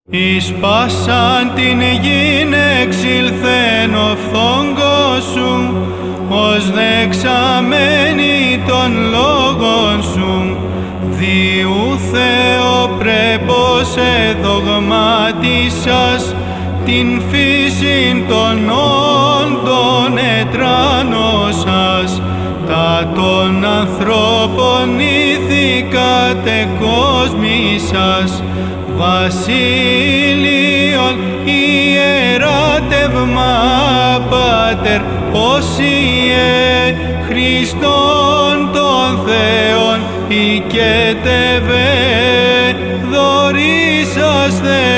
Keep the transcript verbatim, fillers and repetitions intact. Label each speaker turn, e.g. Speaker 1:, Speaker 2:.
Speaker 1: Εις πάσαν την γην εξήλθεν ο φθόγκος σου, ως δεξαμένη των λόγων σου, διού Θεοπρέπος εδογμάτισας την φύσιν των όντων ετράνωσας, τα των ανθρώπων ηθικάτε κόσμησας, βασίλειον ιεράτευμα Πάτερ Όσιε Χριστόν των Θεών οικέτευε δωρήσας Θεός.